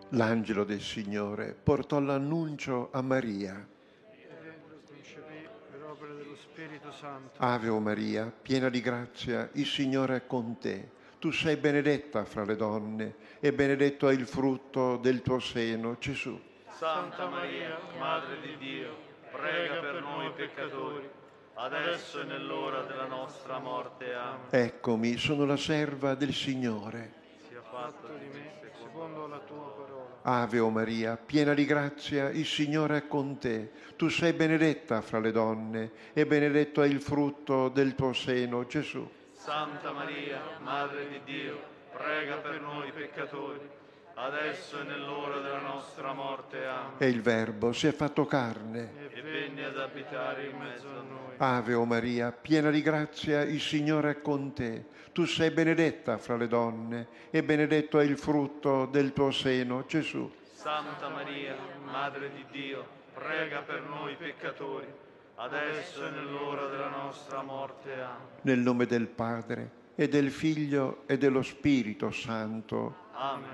L'angelo del Signore portò l'annuncio a Maria. Dentro concepì per opera dello Spirito Santo. Ave o Maria, piena di grazia, il Signore è con te. Tu sei benedetta fra le donne e benedetto è il frutto del tuo seno, Gesù. Santa Maria, Madre di Dio, prega per noi peccatori, adesso e nell'ora della nostra morte. Amen. Eccomi, sono la serva del Signore. Sia fatto Fatto di me, secondo la tua parola. Ave o Maria, piena di grazia, il Signore è con te. Tu sei benedetta fra le donne e benedetto è il frutto del tuo seno, Gesù. Santa Maria, Madre di Dio, prega per noi peccatori, adesso e nell'ora della nostra morte. Amen. E il Verbo si è fatto carne. E venne ad abitare in mezzo a noi. Ave o Maria, piena di grazia, il Signore è con te. Tu sei benedetta fra le donne e benedetto è il frutto del tuo seno, Gesù. Santa Maria, Madre di Dio, prega per noi peccatori, adesso e nell'ora della nostra morte. Amen. Nel nome del Padre e del Figlio e dello Spirito Santo. Amen.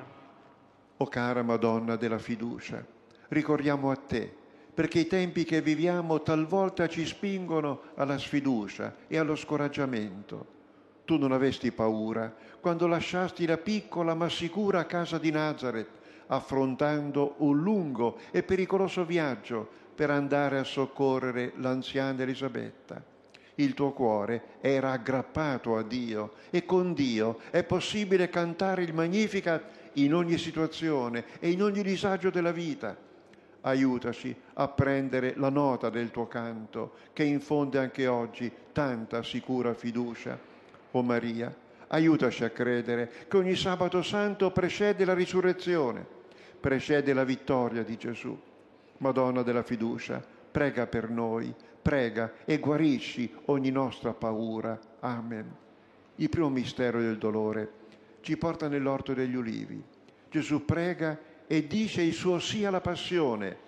O cara Madonna della fiducia, ricorriamo a te, perché i tempi che viviamo talvolta ci spingono alla sfiducia e allo scoraggiamento. Tu non avesti paura quando lasciasti la piccola ma sicura casa di Nazareth, affrontando un lungo e pericoloso viaggio per andare a soccorrere l'anziana Elisabetta. Il tuo cuore era aggrappato a Dio e con Dio è possibile cantare il Magnificat in ogni situazione e in ogni disagio della vita. Aiutaci a prendere la nota del tuo canto che infonde anche oggi tanta sicura fiducia. O Maria, aiutaci a credere che ogni sabato santo precede la risurrezione, precede la vittoria di Gesù. Madonna della fiducia, prega per noi, prega e guarisci ogni nostra paura. Amen. Il primo mistero del dolore ci porta nell'orto degli ulivi. Gesù prega e dice il suo sì alla passione,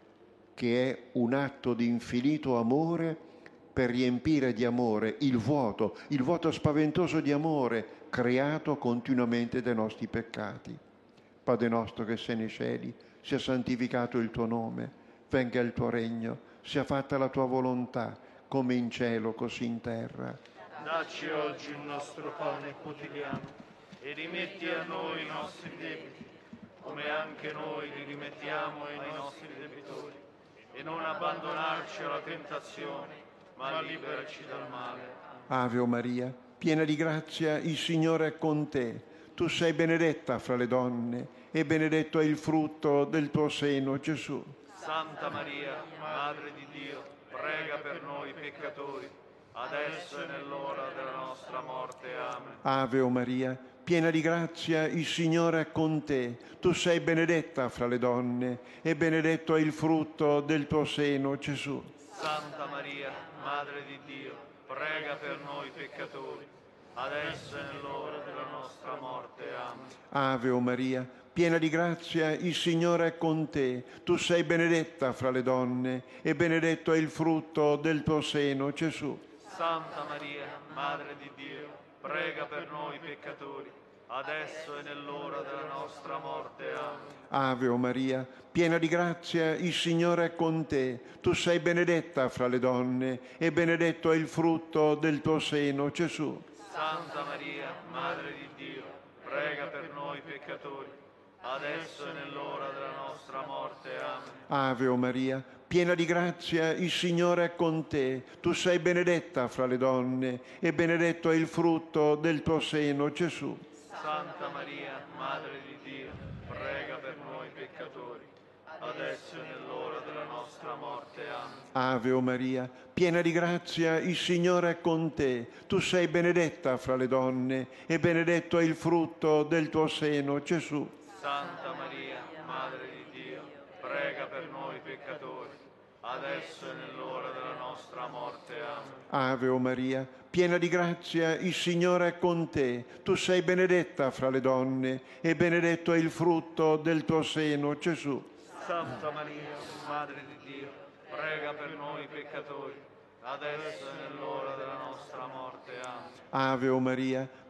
che è un atto di infinito amore per riempire di amore il vuoto spaventoso di amore creato continuamente dai nostri peccati. Padre nostro che sei nei cieli, sia santificato il tuo nome, venga il tuo regno, sia fatta la tua volontà, come in cielo così in terra. Dacci oggi il nostro pane quotidiano e rimetti a noi i nostri debiti, come anche noi li rimettiamo ai nostri debitori. E non abbandonarci alla tentazione, ma liberaci dal male. Ave o Maria, piena di grazia, il Signore è con te. Tu sei benedetta fra le donne e benedetto è il frutto del tuo seno, Gesù. Santa Maria, Madre di Dio, prega per noi peccatori, adesso e nell'ora della nostra morte. Amen. Ave o Maria, piena di grazia, il Signore è con te. Tu sei benedetta fra le donne e benedetto è il frutto del tuo seno, Gesù. Santa Maria, Madre di Dio, prega per noi peccatori, adesso e nell'ora della nostra morte. Amen. Ave o Maria, piena di grazia, il Signore è con te. Tu sei benedetta fra le donne e benedetto è il frutto del tuo seno, Gesù. Santa Maria, Madre di Dio, prega per noi peccatori, adesso e nell'ora della nostra morte. Amen. Ave o Maria, piena di grazia, il Signore è con te. Tu sei benedetta fra le donne e benedetto è il frutto del tuo seno, Gesù. Santa Maria, Madre di Dio, prega per noi peccatori, adesso e nell'ora della nostra morte. Amen. Ave o Maria, piena di grazia, il Signore è con te. Tu sei benedetta fra le donne e benedetto è il frutto del tuo seno, Gesù. Santa Maria, Madre di Dio, prega per noi peccatori, adesso e nell'ora della nostra morte. Amen. Ave o Maria, piena di grazia, il Signore è con te. Tu sei benedetta fra le donne e benedetto è il frutto del tuo seno, Gesù. Santa Maria, Madre di Dio, prega per noi peccatori, adesso e nell'ora della nostra morte. Amen. Ave o Maria, piena di grazia, il Signore è con te. Tu sei benedetta fra le donne e benedetto è il frutto del tuo seno, Gesù. Santa Maria, Madre di Dio, prega per noi peccatori, adesso e nell'ora della nostra morte. Amen. Ave o Maria,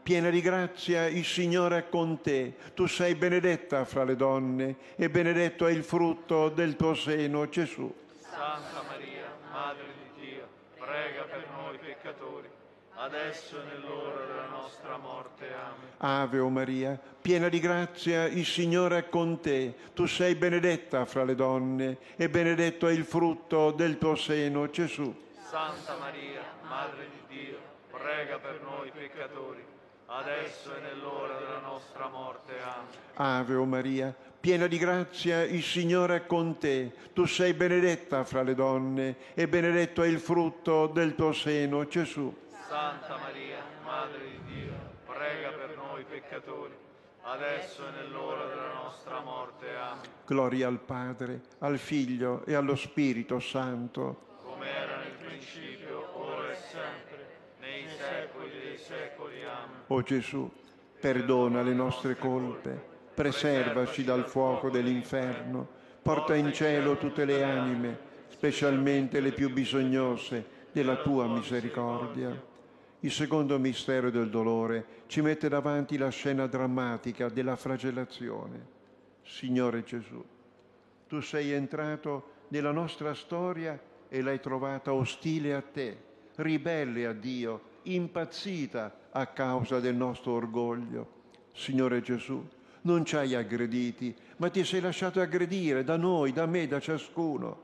piena di grazia, il Signore è con te. Tu sei benedetta fra le donne e benedetto è il frutto del tuo seno, Gesù. Santa Maria, Madre di Dio, prega per noi peccatori, adesso e nell'ora della nostra morte. Amen. Ave o Maria, piena di grazia, il Signore è con te. Tu sei benedetta fra le donne e benedetto è il frutto del tuo seno, Gesù. Santa Maria, Madre di Dio, prega per noi peccatori, adesso e nell'ora della nostra morte. Amen. Ave o Maria, piena di grazia, il Signore è con te. Tu sei benedetta fra le donne e benedetto è il frutto del tuo seno, Gesù. Santa Maria, Madre di Dio, prega per noi peccatori, adesso e nell'ora della nostra morte. Amen. Gloria al Padre, al Figlio e allo Spirito Santo. Come era nel principio, ora e sempre, nei secoli dei secoli. Amen. O Gesù, perdona le nostre colpe, preservaci dal fuoco dell'inferno, porta in cielo tutte le anime, specialmente le più bisognose della tua misericordia. Il secondo mistero del dolore ci mette davanti la scena drammatica della flagellazione. Signore Gesù, tu sei entrato nella nostra storia e l'hai trovata ostile a te, ribelle a Dio, impazzita a causa del nostro orgoglio. Signore Gesù, non ci hai aggrediti, ma ti sei lasciato aggredire da noi, da me, da ciascuno.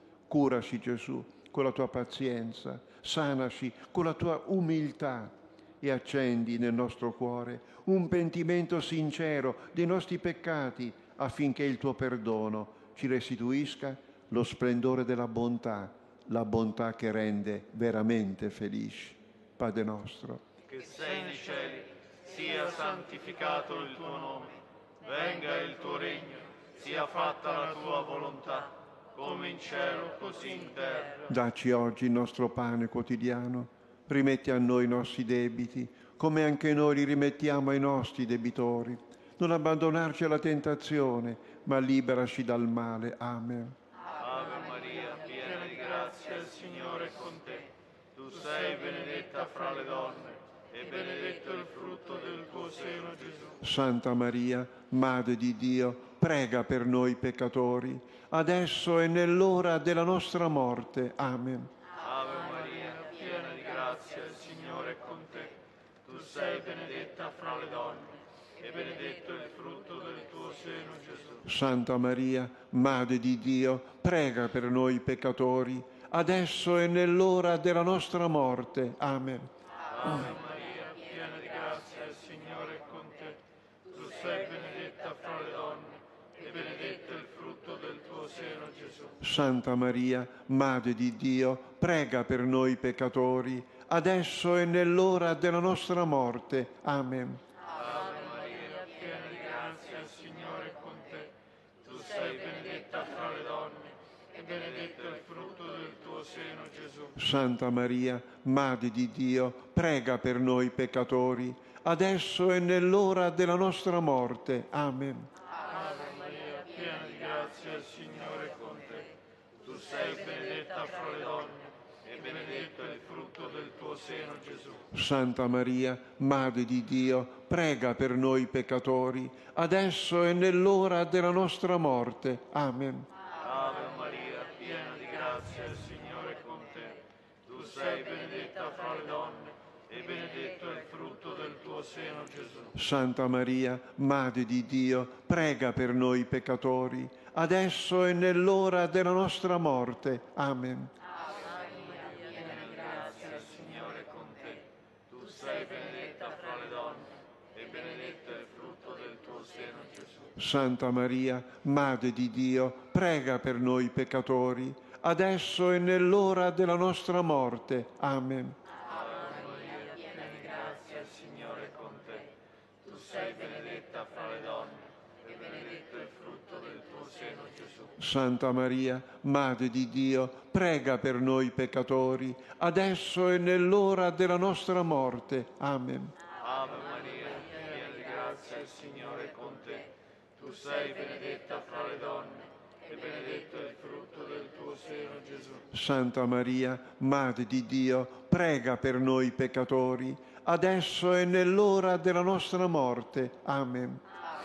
Curaci Gesù con la tua pazienza, sanaci con la tua umiltà e accendi nel nostro cuore un pentimento sincero dei nostri peccati affinché il tuo perdono ci restituisca lo splendore della bontà, la bontà che rende veramente felici. Padre nostro, che sei nei cieli, sia santificato il tuo nome, venga il tuo regno, sia fatta la tua volontà, come in cielo, così in terra. Dacci oggi il nostro pane quotidiano, rimetti a noi i nostri debiti, come anche noi li rimettiamo ai nostri debitori. Non abbandonarci alla tentazione, ma liberaci dal male. Amen. Ave Maria, piena di grazia, il Signore è con te. Tu sei benedetta fra le donne, e benedetto il frutto del tuo seno, Gesù. Santa Maria, Madre di Dio, prega per noi peccatori, adesso e nell'ora della nostra morte. Amen. Ave Maria, piena di grazia, il Signore è con te. Tu sei benedetta fra le donne, e benedetto il frutto del tuo seno, Gesù. Santa Maria, Madre di Dio, prega per noi peccatori, adesso e nell'ora della nostra morte. Amen. Ave Maria, piena di grazia, il Signore è con te. Tu sei benedetta fra le donne, e benedetto il frutto del tuo seno, Gesù. Santa Maria, Madre di Dio, prega per noi peccatori, adesso e nell'ora della nostra morte. Amen. Ave Maria, piena di grazia, il Signore è con te. Tu sei benedetta fra le donne, e benedetto il frutto del tuo seno, Gesù. Santa Maria, Madre di Dio, prega per noi peccatori, adesso e nell'ora della nostra morte. Amen. Ave Maria, piena di grazia, il Signore è con te. Tu sei benedetta fra le donne, e benedetto è il frutto del tuo seno, Gesù. Santa Maria, Madre di Dio, prega per noi peccatori, adesso e nell'ora della nostra morte. Amen. Ave Maria, piena di grazia, il Signore è con te. Tu sei benedetta fra le donne, e benedetto è il frutto del tuo seno, Gesù. Santa Maria, Madre di Dio, prega per noi peccatori, adesso e nell'ora della nostra morte. Amen. Ave Maria, piena di grazia, il Signore è con te. Tu sei benedetta fra le donne, e benedetto è il frutto del tuo seno, Gesù. Santa Maria, Madre di Dio, prega per noi peccatori, adesso e nell'ora della nostra morte. Amen. Ave Maria, piena di grazia, il Signore è con te. Tu sei benedetta fra le donne, e benedetto è il frutto del tuo seno, Gesù. Santa Maria, Madre di Dio, prega per noi peccatori, adesso e nell'ora della nostra morte. Amen. Ave Maria, piena di grazia, il Signore è con te. Tu sei benedetta fra le donne, e benedetto è il frutto del tuo seno, Gesù. Santa Maria, Madre di Dio, prega per noi peccatori, adesso e nell'ora della nostra morte. Amen.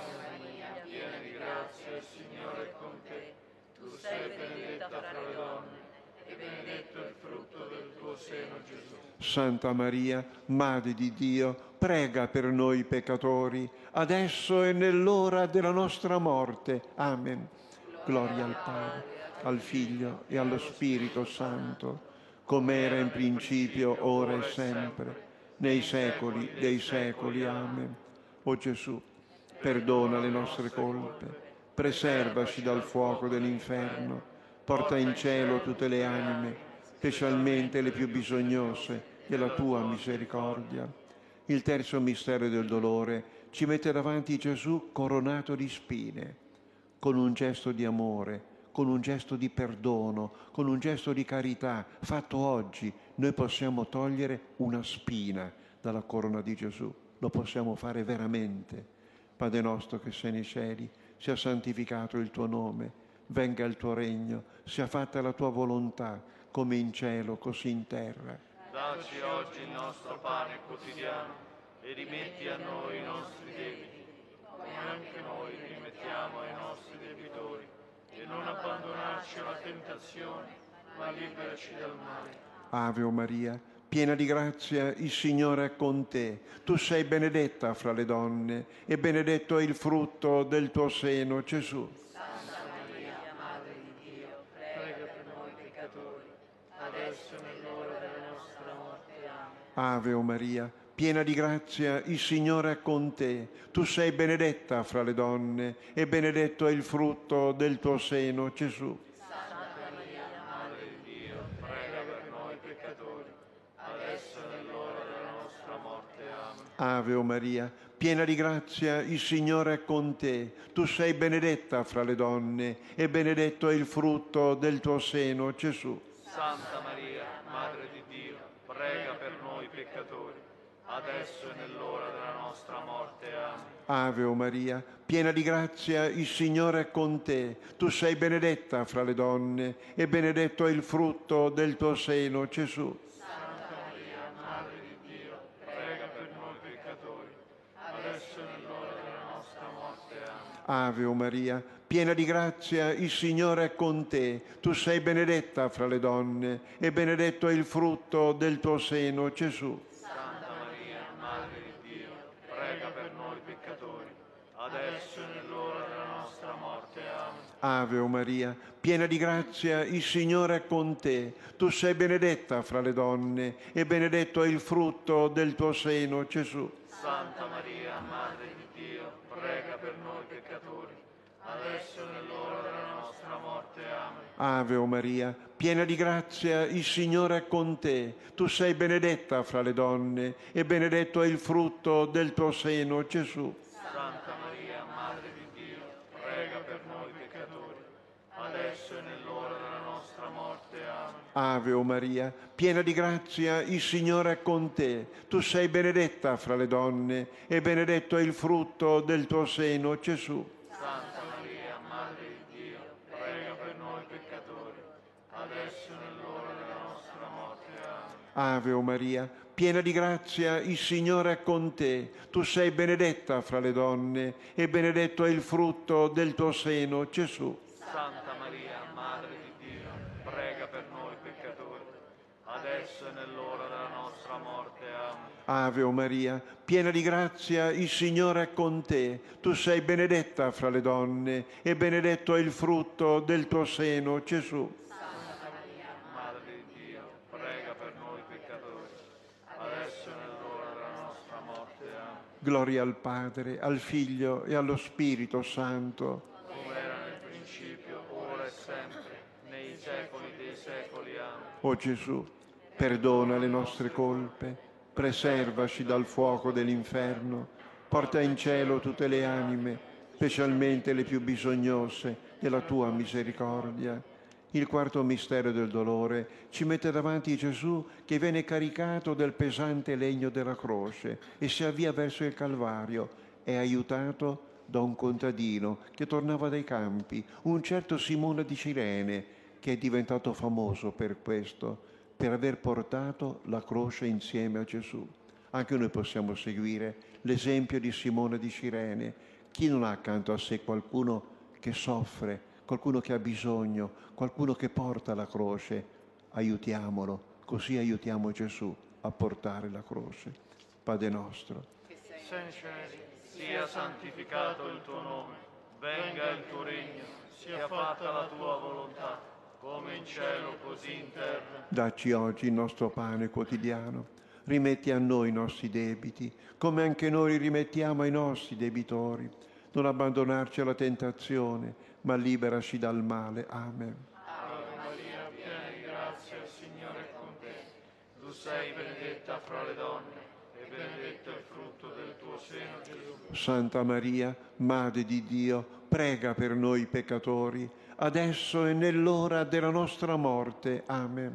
Piena di grazia, il Signore è con te. Tu sei benedetta fra le donne, e benedetto il frutto del tuo seno, Gesù. Santa Maria, Madre di Dio, prega per noi peccatori, adesso e nell'ora della nostra morte. Amen. Gloria al Padre, al Figlio e allo Spirito Santo, come era in principio, ora e sempre, nei secoli dei secoli. Amen. O Gesù, perdona le nostre colpe, preservaci dal fuoco dell'inferno, porta in cielo tutte le anime, specialmente le più bisognose della tua misericordia. Il terzo mistero del dolore ci mette davanti Gesù coronato di spine. Con un gesto di amore, con un gesto di perdono, con un gesto di carità fatto oggi, noi possiamo togliere una spina dalla corona di Gesù. Lo possiamo fare veramente. Padre nostro che sei nei cieli, sia santificato il tuo nome, venga il tuo regno, sia fatta la tua volontà, come in cielo, così in terra. Dacci oggi il nostro pane quotidiano e rimetti a noi i nostri debiti, come anche noi rimettiamo ai nostri debitori, e non abbandonarci alla tentazione, ma liberaci dal male. Ave Maria, piena di grazia, il Signore è con te. Tu sei benedetta fra le donne, e benedetto è il frutto del tuo seno, Gesù. Santa Maria, Madre di Dio, prega per noi peccatori, adesso e nell'ora della nostra morte. Amen. Ave Maria, piena di grazia, il Signore è con te. Tu sei benedetta fra le donne, e benedetto è il frutto del tuo seno, Gesù. Santa Maria, Madre di Dio, Prega per noi peccatori, adesso e nell'ora della nostra morte. Amen. Ave Maria, piena di grazia, il Signore è con te. Tu sei benedetta fra le donne, e benedetto è il frutto del tuo seno, Gesù. Santa Maria, Madre di Dio, prega per noi peccatori, adesso e nell'ora della nostra morte. Amen. Ave Maria, piena di grazia, il Signore è con te. Tu sei benedetta fra le donne, e benedetto è il frutto del tuo seno, Gesù. Santa Maria, Madre di Dio, prega per noi peccatori, adesso e nell'ora della nostra morte. Amen. Ave Maria, piena di grazia, il Signore è con te. Tu sei benedetta fra le donne, e benedetto è il frutto del tuo seno, Gesù. Santa Maria, Madre di Dio, prega per noi peccatori, adesso e nell'ora della nostra morte. Amen. Ave Maria, piena di grazia, il Signore è con te. Tu sei benedetta fra le donne, e benedetto è il frutto del tuo seno, Gesù. Santa Maria, Madre di Dio, prega per noi peccatori, adesso e nell'ora della nostra morte. Amen. Ave Maria, piena di grazia, il Signore è con te. Tu sei benedetta fra le donne, e benedetto è il frutto del tuo seno, Gesù. Santa Maria, Madre di Dio, prega per noi peccatori, adesso e nell'ora della nostra morte. Amen. Ave Maria, piena di grazia, il Signore è con te. Tu sei benedetta fra le donne, e benedetto è il frutto del tuo seno, Gesù. Santa Maria, Madre di Dio, prega per noi peccatori, adesso e nell'ora della nostra morte. Amen. Ave Maria, piena di grazia, il Signore è con te. Tu sei benedetta fra le donne, e benedetto è il frutto del tuo seno, Gesù. Santa Maria, Madre di Dio, prega per noi peccatori, adesso e nell'ora della nostra morte. Amen. Ave Maria, piena di grazia, il Signore è con te. Tu sei benedetta fra le donne, e benedetto è il frutto del tuo seno, Gesù. Santa Maria, Madre di Dio, prega per noi peccatori, adesso e nell'ora della nostra morte. Amen. Gloria al Padre, al Figlio e allo Spirito Santo. Come era nel principio, ora e sempre, nei secoli dei secoli. Amen. O Gesù, perdona le nostre colpe, preservaci dal fuoco dell'inferno, porta in cielo tutte le anime, specialmente le più bisognose della tua misericordia. Il quarto mistero del dolore ci mette davanti Gesù che viene caricato del pesante legno della croce e si avvia verso il Calvario. È aiutato da un contadino che tornava dai campi, un certo Simone di Cirene, che è diventato famoso per questo, per aver portato la croce insieme a Gesù. Anche noi possiamo seguire l'esempio di Simone di Cirene. Chi non ha accanto a sé qualcuno che soffre, qualcuno che ha bisogno, qualcuno che porta la croce? Aiutiamolo, così aiutiamo Gesù a portare la croce. Padre nostro, che sei in cielo, sia santificato il tuo nome, venga il tuo regno, sia fatta la tua volontà, come in cielo così in terra. Dacci oggi il nostro pane quotidiano. Rimetti a noi i nostri debiti, come anche noi rimettiamo ai nostri debitori. Non abbandonarci alla tentazione, ma liberaci dal male. Amen. Ave Maria, piena di grazia, il Signore è con te. Tu sei benedetta fra le donne, e benedetto è il frutto del tuo seno, Gesù. Santa Maria, Madre di Dio, prega per noi peccatori, adesso e nell'ora della nostra morte. Amen.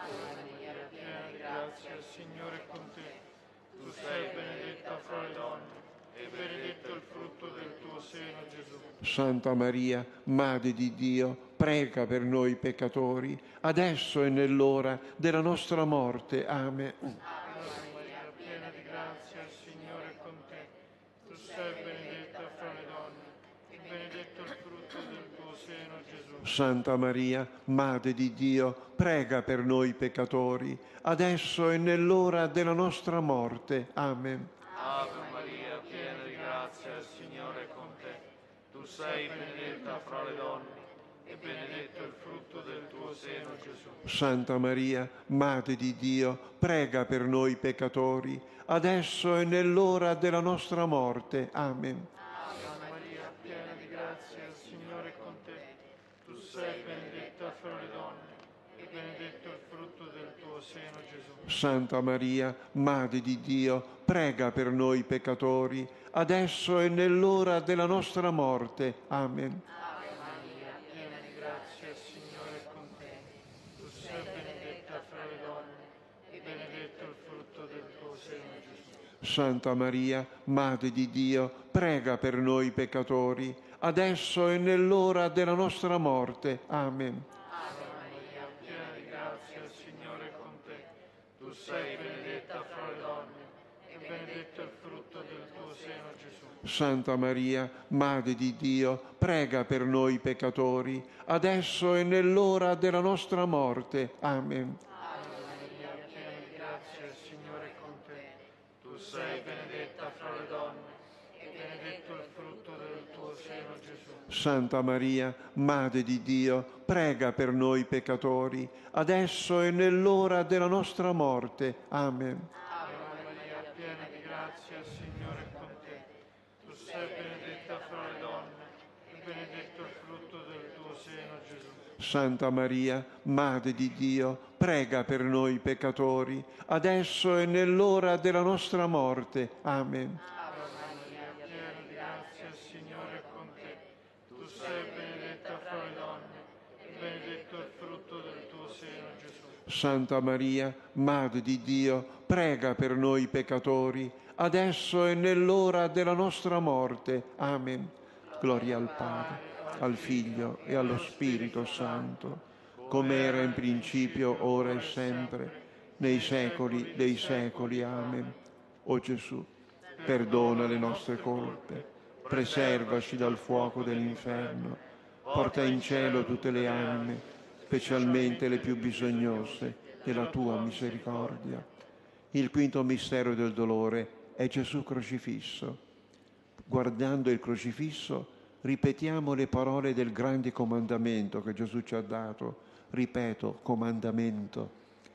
Santa Maria, Madre di Dio, prega per noi peccatori, adesso e nell'ora della nostra morte. Amen. Ave Maria, piena di grazia, il Signore è con te. Tu sei benedetta fra le donne, e benedetto il frutto del tuo seno, Gesù. Santa Maria, Madre di Dio, prega per noi peccatori, adesso e nell'ora della nostra morte. Amen. Ave Maria, piena di grazia, il Signore è con te. Tu sei benedetta fra le donne, e benedetto il frutto del tuo seno, Gesù. Santa Maria, Madre di Dio, prega per noi peccatori, adesso e nell'ora della nostra morte. Amen. Ave Maria, piena di grazia, il Signore è con te. Tu sei benedetta fra le donne, e benedetto il frutto del tuo seno, Gesù. Santa Maria, Madre di Dio, prega per noi peccatori, adesso e nell'ora della nostra morte. Amen. Ave Maria, piena di grazia, il Signore è con te. Tu sei benedetta fra le donne, e benedetto il frutto del tuo seno, Gesù. Santa Maria, Madre di Dio, prega per noi peccatori, adesso e nell'ora della nostra morte. Amen. Ave Maria, piena di grazia, il Signore è con te. Tu sei benedetta fra le donne, e benedetto il frutto del tuo seno, Gesù. Santa Maria, Madre di Dio, prega per noi peccatori, adesso e nell'ora della nostra morte. Amen. Ave Maria, piena di grazia, il Signore è con te. Tu sei benedetta fra le donne, e benedetto il frutto del tuo seno, Gesù. Santa Maria, Madre di Dio, prega per noi peccatori, adesso e nell'ora della nostra morte. Amen. Ave Maria, piena di grazia, il Signore è con te. Tu sei benedetta fra le donne, e benedetto il frutto del tuo seno, Gesù. Santa Maria, Madre di Dio, prega per noi peccatori, adesso e nell'ora della nostra morte. Amen. Ave Maria, piena di grazia, il Signore è con te. Tu sei benedetta fra le donne, e benedetto il frutto del tuo seno, Gesù. Santa Maria, Madre di Dio, prega per noi peccatori, adesso e nell'ora della nostra morte. Amen. Gloria al Padre, al Figlio e allo Spirito Santo, come era in principio, ora e sempre, nei secoli dei secoli. Amen. O Gesù, perdona le nostre colpe, preservaci dal fuoco dell'inferno, porta in cielo tutte le anime, specialmente le più bisognose della tua misericordia. Il quinto mistero del dolore è Gesù crocifisso. Guardando il crocifisso, ripetiamo le parole del grande comandamento che Gesù ci ha dato. Ripeto, comandamento: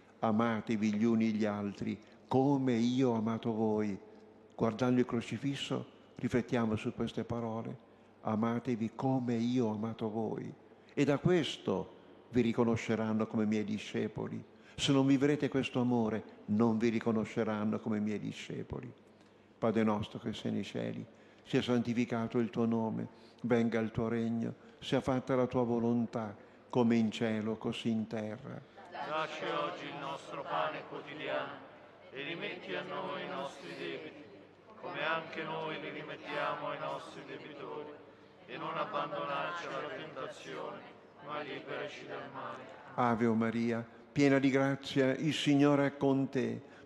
amatevi gli uni gli altri come io ho amato voi. Guardando il crocifisso, riflettiamo su queste parole: amatevi come io ho amato voi. E da questo vi riconosceranno come miei discepoli. Se non vivrete questo amore, non vi riconosceranno come miei discepoli. Padre nostro che sei nei cieli, sia santificato il tuo nome, venga il tuo regno, sia fatta la tua volontà, come in cielo, così in terra. Dacci oggi il nostro pane quotidiano, e rimetti a noi i nostri debiti, come anche noi li rimettiamo ai nostri debitori, e non abbandonarci alla tentazione, ma liberaci dal male. Ave Maria, piena di grazia, il Signore è con te.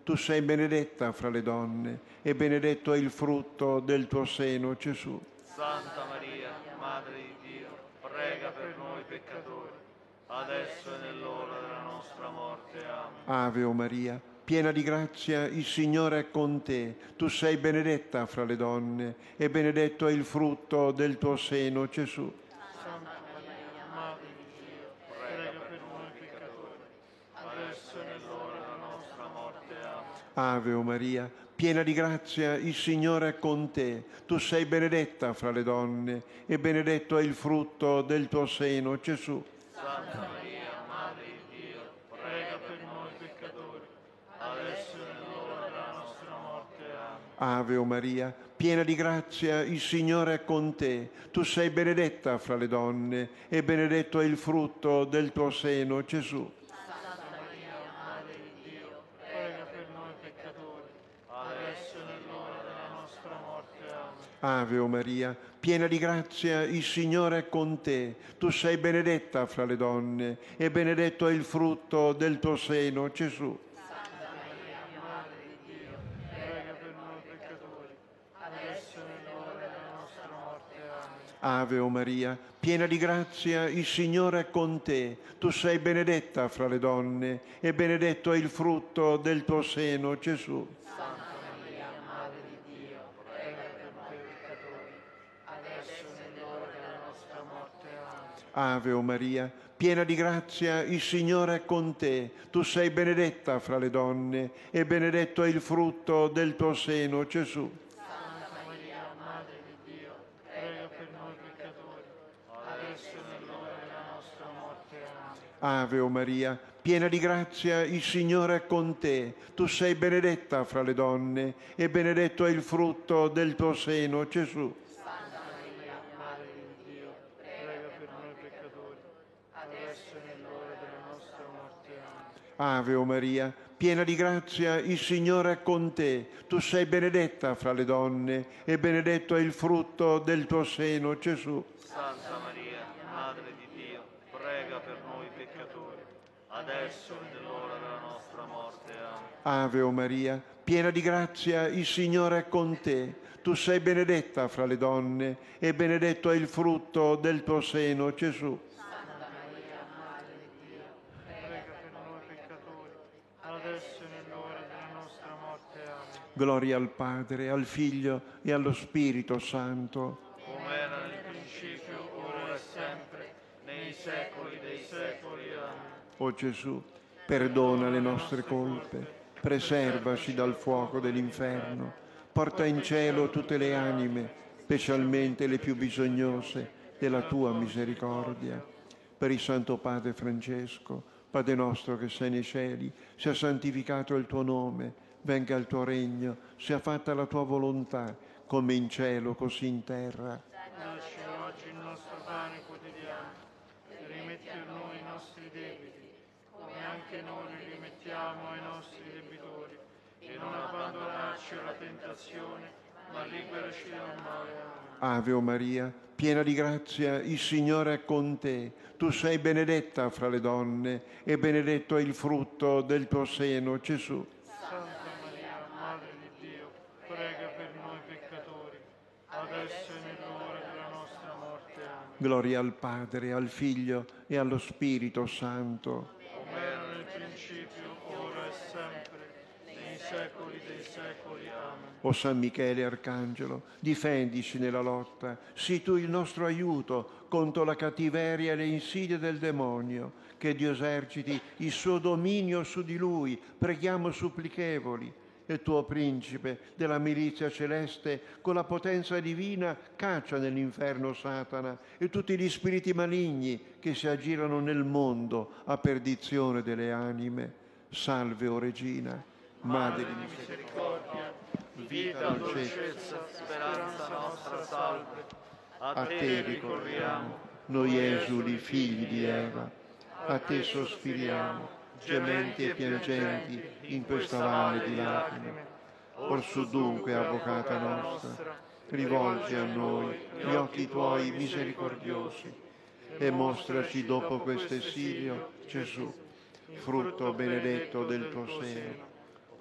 tu sei benedetta fra le donne e benedetto è il frutto del tuo seno, Gesù. Santa Maria, Madre di Dio, prega per noi peccatori, adesso e nell'ora della nostra morte. Amen. Ave o Maria, piena di grazia, il Signore è con te. Tu sei benedetta fra le donne e benedetto è il frutto del tuo seno, Gesù. Santa Maria, Madre di Dio, prega per noi peccatori, adesso e nell'ora della nostra morte. Amen. Ave o Maria, piena di grazia, il Signore è con te. Tu sei benedetta fra le donne e benedetto è il frutto del tuo seno, Gesù. Santa Maria, Madre di Dio, prega per noi peccatori, adesso e nell'ora della nostra morte. Amen. Ave o Maria, piena di grazia, il Signore è con te. Tu sei benedetta fra le donne e benedetto è il frutto del tuo seno, Gesù. Santa Maria, Madre di Dio, prega per noi peccatori, adesso e nell'ora della nostra morte. Amen. Ave o Maria, piena di grazia, il Signore è con te. Tu sei benedetta fra le donne e benedetto è il frutto del tuo seno, Gesù. Santa Maria, Madre di Dio, prega per noi peccatori, adesso e nell'ora della nostra morte. Amen. Ave o Maria, piena di grazia, il Signore è con te. Tu sei benedetta fra le donne e benedetto è il frutto del tuo seno, Gesù. Santa Maria, Madre di Dio, prega per noi peccatori, adesso e nell'ora della nostra morte. Amen. Ave o Maria, piena di grazia, il Signore è con te. Tu sei benedetta fra le donne e benedetto è il frutto del tuo seno, Gesù. Santa Maria, Madre di Dio, prega per noi peccatori, adesso e nell'ora della nostra morte. Amen. Ave o Maria, piena di grazia, il Signore è con te. Tu sei benedetta fra le donne e benedetto è il frutto del tuo seno, Gesù. Santa Maria, Madre di Dio, prega per noi peccatori, adesso e nell'ora della nostra morte. Amen. Ave o Maria, piena di grazia, il Signore è con te. Tu sei benedetta fra le donne e benedetto è il frutto del tuo seno, Gesù. Santa Maria, Madre di Dio, prega per noi peccatori, adesso e nell'ora della nostra morte. Amen. Ave o Maria, piena di grazia, il Signore è con te. Tu sei benedetta fra le donne e benedetto è il frutto del tuo seno, Gesù. Santa Maria, Madre di Dio, prega per noi peccatori, adesso e nell'ora della nostra morte. Amen. Gloria al Padre, al Figlio e allo Spirito Santo. Come era nel principio, ora e sempre, nei secoli dei secoli. Amen. O Gesù, perdona le nostre colpe, preservaci dal fuoco dell'inferno, porta in cielo tutte le anime, specialmente le più bisognose della tua misericordia. Per il Santo Padre Francesco, Padre nostro che sei nei cieli, sia santificato il tuo nome, venga il tuo regno, sia fatta la tua volontà, come in cielo così in terra. Dacci oggi il nostro pane quotidiano e rimetti a noi i nostri debiti, come anche noi li rimettiamo ai nostri debitori, e non abbandonarci alla tentazione, ma liberaci dal male. Amen. Ave o Maria, piena di grazia, il Signore è con te. Tu sei benedetta fra le donne e benedetto è il frutto del tuo seno, Gesù. Santa Maria, Madre di Dio, prega per noi peccatori, adesso e nell'ora della nostra morte. Amen. Gloria al Padre, al Figlio e allo Spirito Santo. Come era nel principio, ora e sempre, nei secoli dei secoli. Amen. O San Michele Arcangelo, difendici nella lotta, sii tu il nostro aiuto contro la cattiveria e le insidie del demonio, che Dio eserciti il suo dominio su di lui, preghiamo supplichevoli. E il tuo principe della milizia celeste, con la potenza divina, caccia nell'inferno Satana e tutti gli spiriti maligni che si aggirano nel mondo a perdizione delle anime. Salve, o Regina, Madre di misericordia, vita, dolcezza, speranza nostra, salve. A te ricorriamo, noi esuli figli di Eva, a te sospiriamo, gementi e piangenti in questa valle di lacrime. Orsù dunque, avvocata nostra, rivolgi a noi gli occhi tuoi misericordiosi e mostraci dopo questo esilio Gesù, frutto benedetto del tuo seno.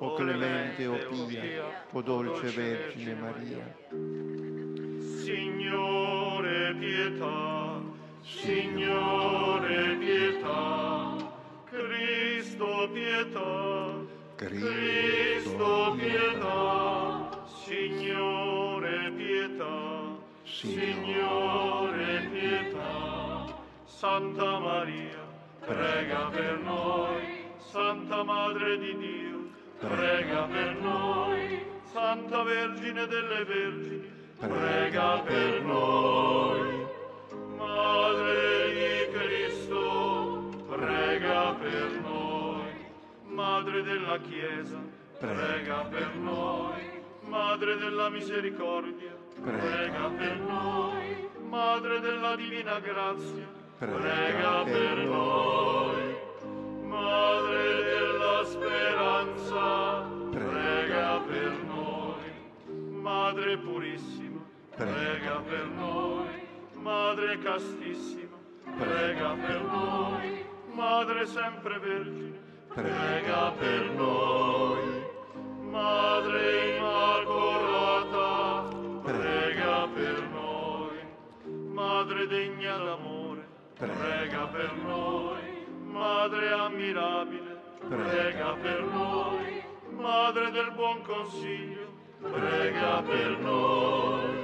o clemente o pia, o dolce Vergine Maria. Signore pietà, Signore pietà, Cristo pietà, Cristo pietà, Signore pietà, Signore pietà. Santa Maria, prega per noi. Santa Madre di Dio, prega per noi. Santa Vergine delle Vergini, prega per noi. Madre di Cristo, prega per noi. Madre della Chiesa, prega per noi. Madre della Misericordia, prega per noi. Madre della Divina Grazia, prega per noi. Madre della Speranza, prega per noi. Madre Purissima, prega per noi. Madre Castissima, prega per noi. Madre Sempre Vergine, prega per noi. Madre Immacolata, prega per noi. Madre degna d'amore, prega per noi. Madre ammirabile, prega per noi. Madre del buon consiglio, prega per noi.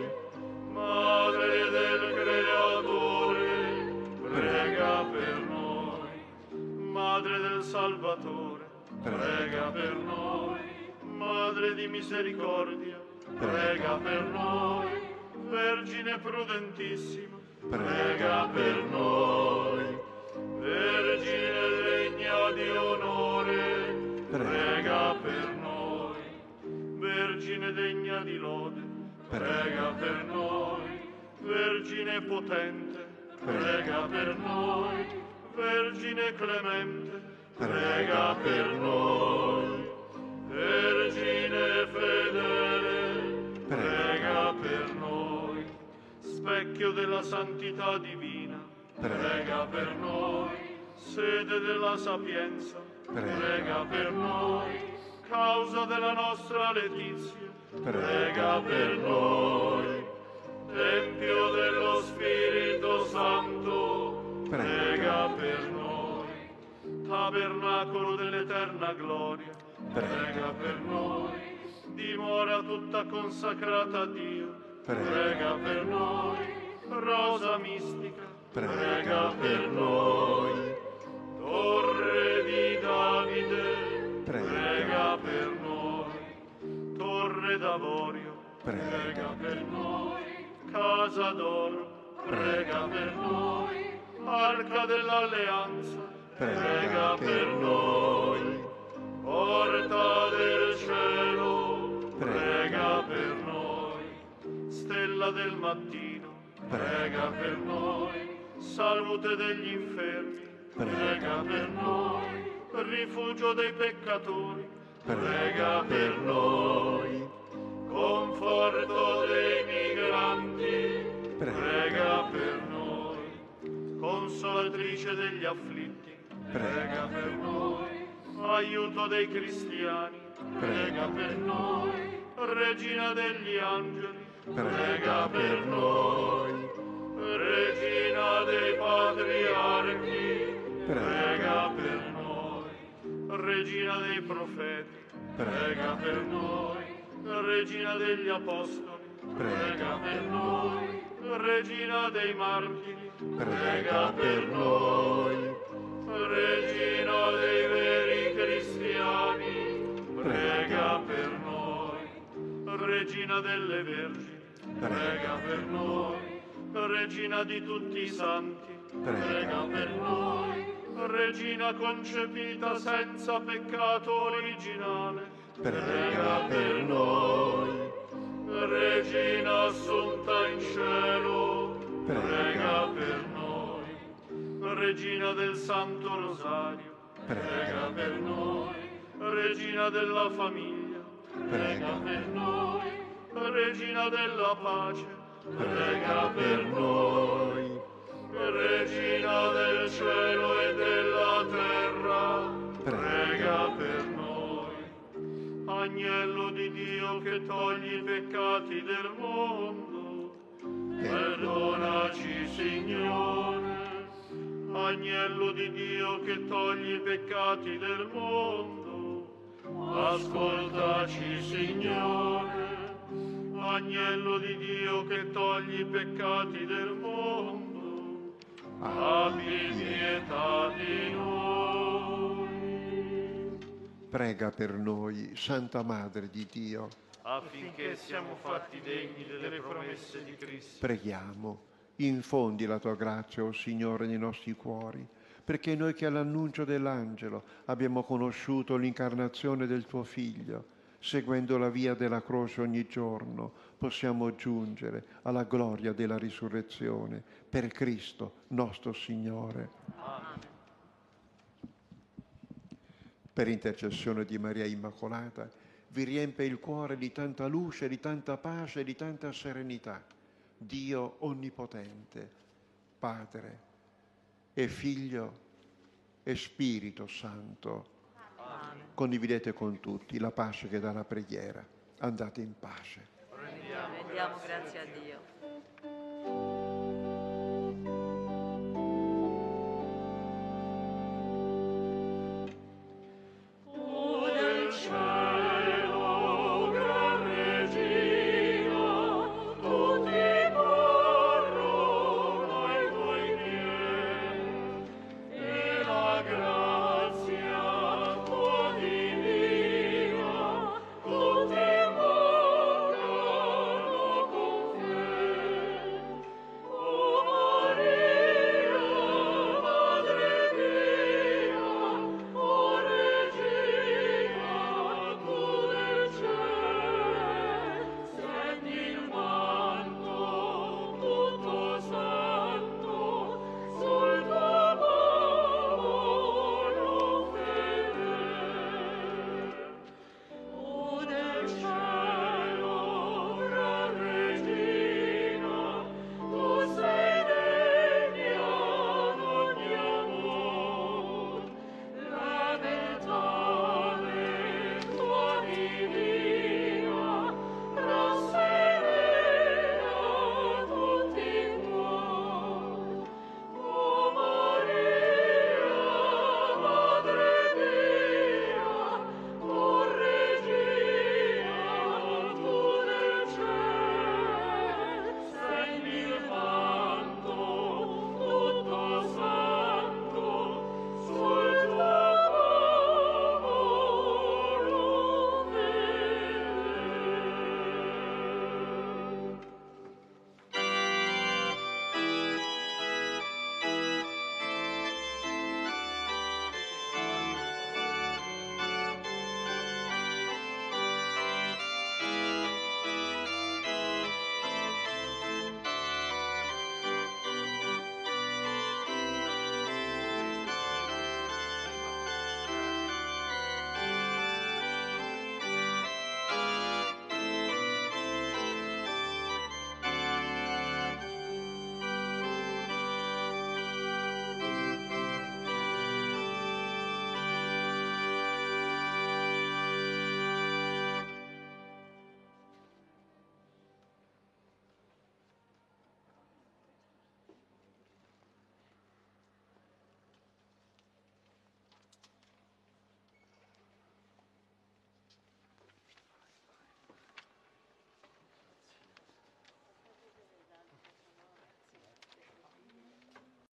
Madre del Creatore, prega per noi. Madre del Salvatore, prega per noi. Madre di misericordia, prega per noi. Vergine prudentissima, prega per noi. Vergine degna di onore, prega per noi. Vergine degna di lode, prega per noi. Vergine potente, prega per noi. Vergine clemente, prega per noi. Vergine fedele, prega per noi. Specchio della santità divina, prega per noi. Sede della sapienza, prega per noi. Causa della nostra letizia, prega per noi. Tempio dello Spirito Santo, prega per noi. Tabernacolo dell'eterna gloria, prega per noi. Dimora tutta consacrata a Dio, prega per noi. Rosa mistica, prega per noi. Torre di Davide, prega per noi. Torre d'Avorio, prega per noi. Casa d'oro, prega per noi. Arca dell'Alleanza, prega per noi. Porta del cielo, prega per noi. Stella del mattino, prega per noi. Salute degli infermi, prega per noi. Rifugio dei peccatori, prega per noi. Conforto dei migranti, prega per noi. Consolatrice degli afflitti, prega per noi. Aiuto dei cristiani, prega per noi. Regina degli angeli, prega per noi. Regina dei patriarchi, prega per noi. Regina dei profeti, prega per noi. Regina degli apostoli, prega per noi. Regina dei martiri, prega per noi. Regina dei veri cristiani, prega per noi. Regina delle vergini, prega per noi. Regina di tutti i santi, prega per noi. Regina concepita senza peccato originale, prega per noi. Regina assunta in cielo, prega per noi. Regina del Santo Rosario, prega per noi. Regina della famiglia, prega per noi. Regina della pace, prega per noi. Regina del cielo e della terra, prega per noi. Agnello di Dio che togli i peccati del mondo, perdonaci, Signore. Agnello di Dio che togli i peccati del mondo, ascoltaci, Signore. Agnello di Dio che togli i peccati del mondo, abbi pietà di noi. Prega per noi, Santa Madre di Dio, affinché siamo fatti degni delle promesse di Cristo. Preghiamo, infondi la tua grazia, o Signore, nei nostri cuori, perché noi che all'annuncio dell'angelo abbiamo conosciuto l'incarnazione del tuo Figlio, seguendo la via della croce ogni giorno, possiamo giungere alla gloria della risurrezione per Cristo nostro Signore. Amen. Per intercessione di Maria Immacolata, vi riempie il cuore di tanta luce, di tanta pace, di tanta serenità. Dio Onnipotente, Padre e Figlio e Spirito Santo. Amen. Condividete con tutti la pace che dà la preghiera. Andate in pace. Rendiamo grazie a Dio.